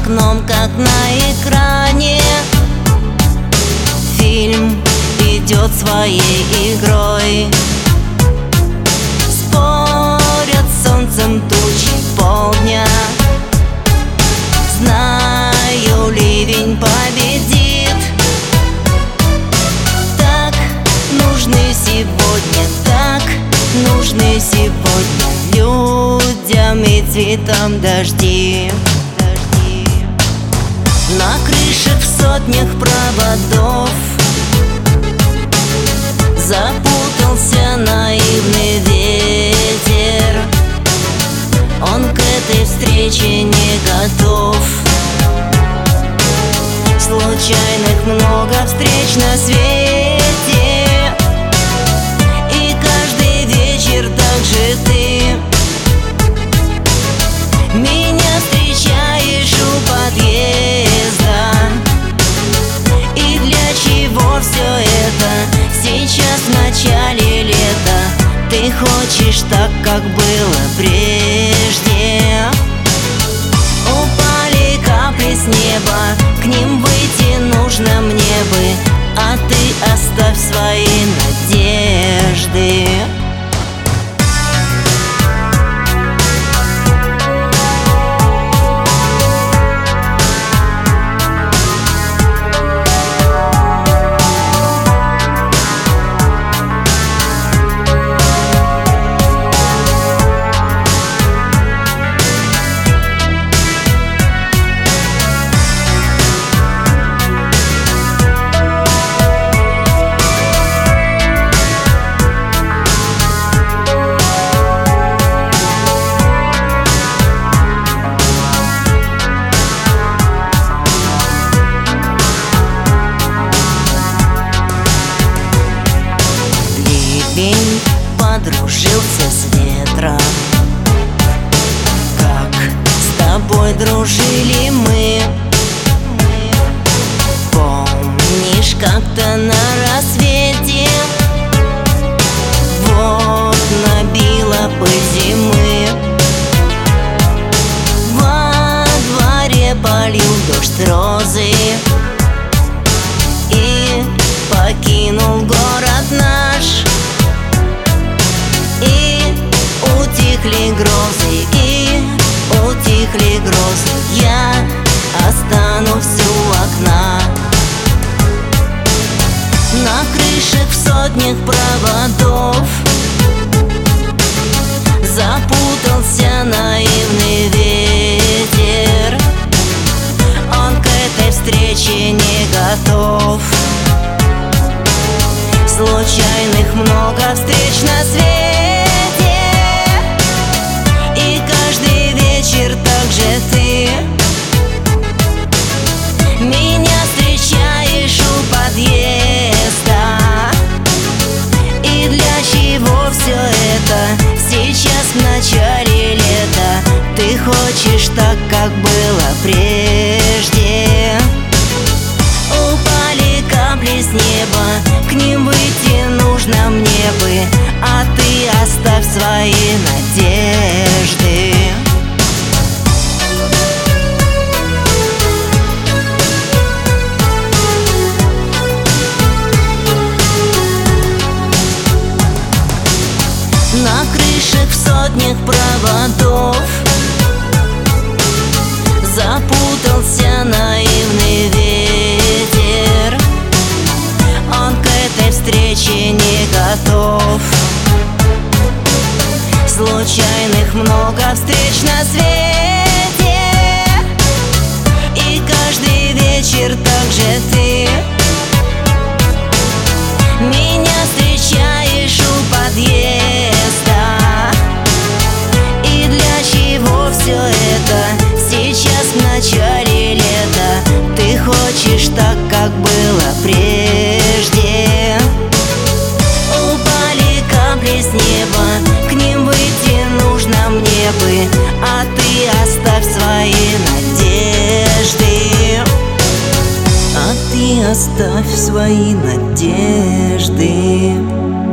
окном, как на экране. Фильм идет своей игрой. Спорят с солнцем тучи полдня. Знаю, ливень победит. Так нужны сегодня, так нужны сегодня людям и цветам дожди. На крышах в сотнях проводов запутался наивный ветер. Он к этой встрече не готов. Случайных много встреч на свете, и каждый вечер так же ты меня встречаешь у подъезда. И для чего все это сейчас в начале лета? Ты хочешь так, как было прежде. Упали капли с неба, к ним выйти нужно мне бы, а ты оставь свои надежды. Ливень подружился с ветром, как с тобой дружили мы. Помнишь, как-то на рассвете вот набила пыль зимы. Во дворе полил дождь розы и покинул город наш. И утихли грозы, я останусь у окна. На крышах в сотнях проводов запутался наивный ветер. Он к этой встрече не готов. Случайных много встреч на свете, и каждый вечер так же ты меня встречаешь у подъезда. И для чего все это сейчас в начале лета? Ты хочешь так, как было прежде. Упали капли с неба, к ним выйти нужно мне бы, а ты оставь свои надежды. На крышах в сотнях проводов запутался наивный ветер. Он к этой встрече не готов. Случайных много встреч на свете, и каждый вечер так же ты меня встречаешь у подъезда. И для чего все это сейчас в начале лета? Ты хочешь так, как было прежде. Упали капли с неба, к ним выйти нужно мне бы, а ты оставь свои надежды. А ты оставь свои надежды.